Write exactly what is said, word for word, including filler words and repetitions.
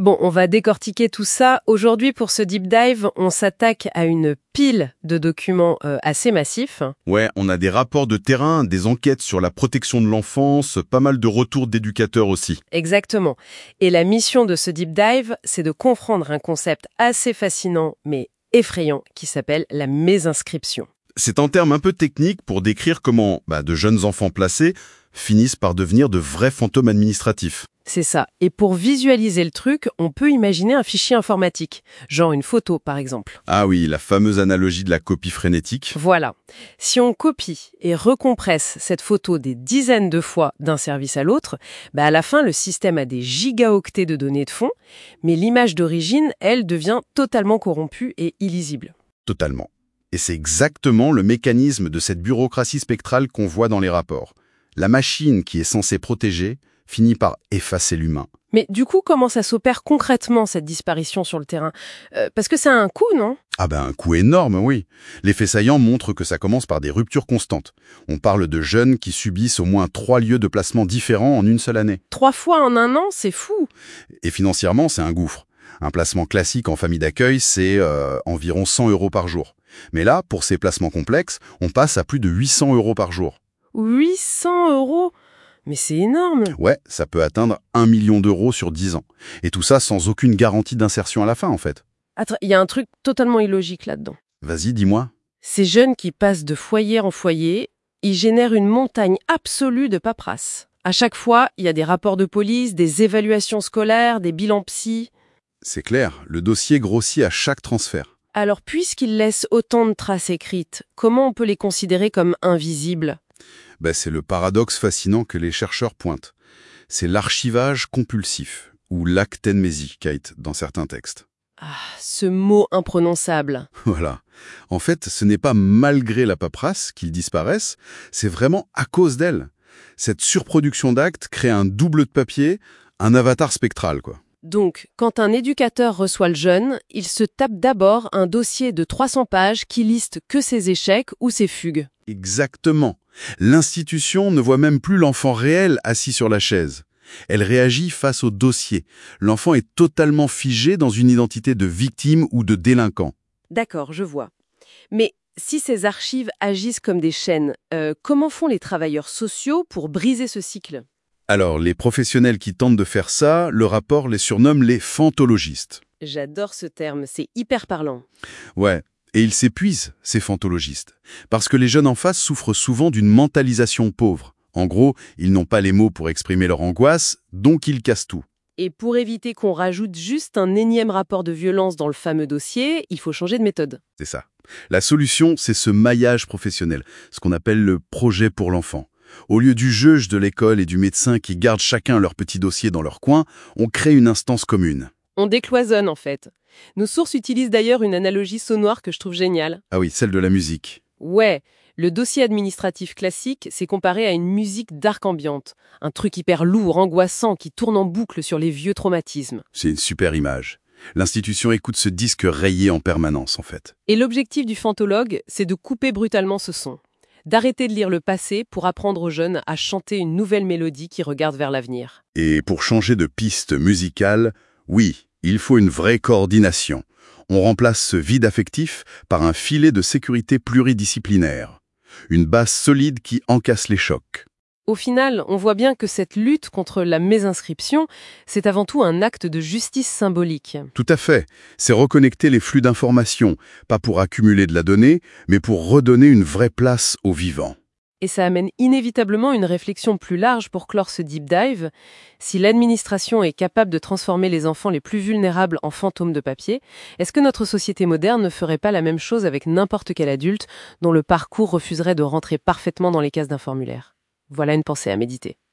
Bon, on va décortiquer tout ça. Aujourd'hui, pour ce deep dive, on s'attaque à une pile de documents euh, assez massifs. Ouais, on a des rapports de terrain, des enquêtes sur la protection de l'enfance, pas mal de retours d'éducateurs aussi. Exactement. Et la mission de ce deep dive, c'est de comprendre un concept assez fascinant, mais effrayant, qui s'appelle la mésinscription. C'est un terme un peu technique pour décrire comment bah, de jeunes enfants placés finissent par devenir de vrais fantômes administratifs. C'est ça. Et pour visualiser le truc, on peut imaginer un fichier informatique, genre une photo par exemple. Ah oui, la fameuse analogie de la copie frénétique. Voilà. Si on copie et recompresse cette photo des dizaines de fois d'un service à l'autre, bah à la fin, le système a des gigaoctets de données de fond, mais l'image d'origine, elle, devient totalement corrompue et illisible. Totalement. Et c'est exactement le mécanisme de cette bureaucratie spectrale qu'on voit dans les rapports. La machine qui est censée protéger finit par effacer l'humain. Mais du coup, comment ça s'opère concrètement, cette disparition sur le terrain ? euh, Parce que ça a un coût, non ? Ah ben un coût énorme, oui. Les faits saillants montrent que ça commence par des ruptures constantes. On parle de jeunes qui subissent au moins trois lieux de placement différents en une seule année. Trois fois en un an, c'est fou ! Et financièrement, c'est un gouffre. Un placement classique en famille d'accueil, c'est euh, environ cent euros par jour. Mais là, pour ces placements complexes, on passe à plus de huit cents euros par jour. huit cents euros ? Mais c'est énorme. Ouais, ça peut atteindre un million d'euros sur dix ans. Et tout ça sans aucune garantie d'insertion à la fin, en fait. Attends, il y a un truc totalement illogique là-dedans. Vas-y, dis-moi. Ces jeunes qui passent de foyer en foyer, ils génèrent une montagne absolue de paperasse. À chaque fois, il y a des rapports de police, des évaluations scolaires, des bilans psy. C'est clair, le dossier grossit à chaque transfert. Alors, puisqu'ils laissent autant de traces écrites, comment on peut les considérer comme invisibles ? Ben, c'est le paradoxe fascinant que les chercheurs pointent. C'est l'archivage compulsif, ou l'actenmésie-kate dans certains textes. Ah, ce mot imprononçable. Voilà. En fait, ce n'est pas malgré la paperasse qu'ils disparaissent, c'est vraiment à cause d'elle. Cette surproduction d'actes crée un double de papier, un avatar spectral, quoi. Donc, quand un éducateur reçoit le jeune, il se tape d'abord un dossier de trois cents pages qui liste que ses échecs ou ses fugues. Exactement. L'institution ne voit même plus l'enfant réel assis sur la chaise. Elle réagit face au dossier. L'enfant est totalement figé dans une identité de victime ou de délinquant. D'accord, je vois. Mais si ces archives agissent comme des chaînes, euh, comment font les travailleurs sociaux pour briser ce cycle ? Alors, les professionnels qui tentent de faire ça, le rapport les surnomme les fantologistes. J'adore ce terme, c'est hyper parlant. Ouais. Et ils s'épuisent, ces fantologistes, parce que les jeunes en face souffrent souvent d'une mentalisation pauvre. En gros, ils n'ont pas les mots pour exprimer leur angoisse, donc ils cassent tout. Et pour éviter qu'on rajoute juste un énième rapport de violence dans le fameux dossier, il faut changer de méthode. C'est ça. La solution, c'est ce maillage professionnel, ce qu'on appelle le projet pour l'enfant. Au lieu du juge de l'école et du médecin qui gardent chacun leur petit dossier dans leur coin, on crée une instance commune. On décloisonne en fait. Nos sources utilisent d'ailleurs une analogie sonore que je trouve géniale. Ah oui, celle de la musique. Ouais, le dossier administratif classique, c'est comparé à une musique dark ambiante. Un truc hyper lourd, angoissant, qui tourne en boucle sur les vieux traumatismes. C'est une super image. L'institution écoute ce disque rayé en permanence, en fait. Et l'objectif du fantologue, c'est de couper brutalement ce son. D'arrêter de lire le passé pour apprendre aux jeunes à chanter une nouvelle mélodie qui regarde vers l'avenir. Et pour changer de piste musicale, oui, il faut une vraie coordination. On remplace ce vide affectif par un filet de sécurité pluridisciplinaire. Une base solide qui encasse les chocs. Au final, on voit bien que cette lutte contre la mésinscription, c'est avant tout un acte de justice symbolique. Tout à fait. C'est reconnecter les flux d'informations, pas pour accumuler de la donnée, mais pour redonner une vraie place au vivant. Et ça amène inévitablement une réflexion plus large pour clore ce deep dive. Si l'administration est capable de transformer les enfants les plus vulnérables en fantômes de papier, est-ce que notre société moderne ne ferait pas la même chose avec n'importe quel adulte dont le parcours refuserait de rentrer parfaitement dans les cases d'un formulaire ? Voilà une pensée à méditer.